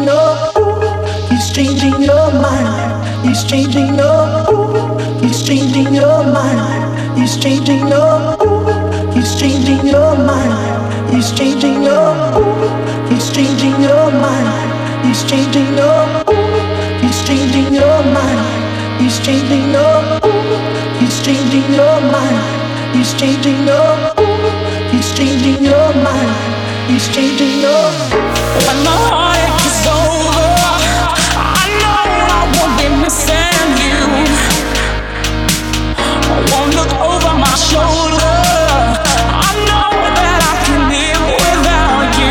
He's changing your mind. He's changing your. He's changing your mind. He's changing your. He's changing your mind. He's changing your. He's changing your mind. He's changing your. He's changing your mind. He's changing your. He's changing your mind. He's changing your. He's changing your mind. He's changing your. When my heartache is over, I know I won't be missing you. I won't look over my shoulder. I know that I can live without you.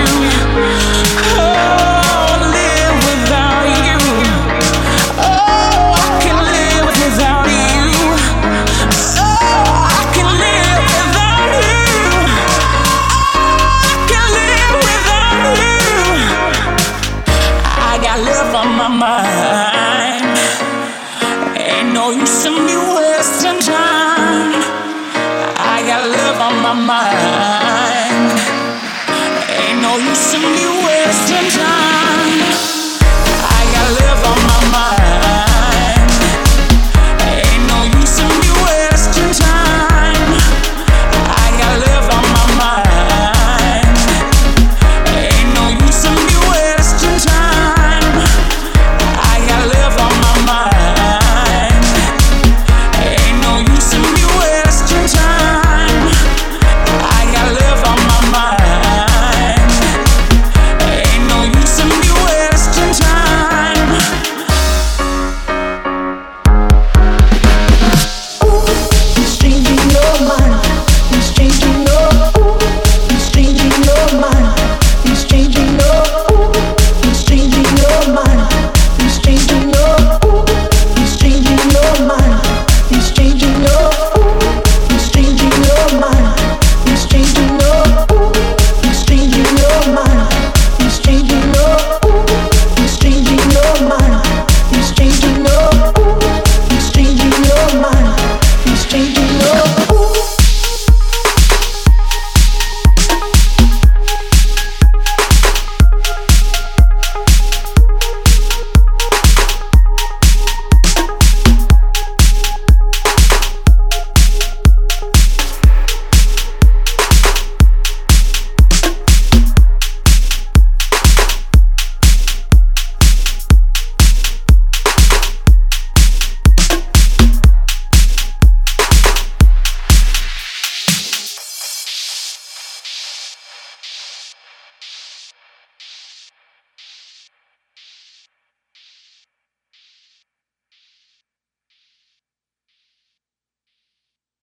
Oh, live without you. Oh, I can live without you. Oh, I can live without you. I can live without you. I got love on my mind. Ain't no use in me wasting time. I got love on my mind. Ain't no use in me wasting time.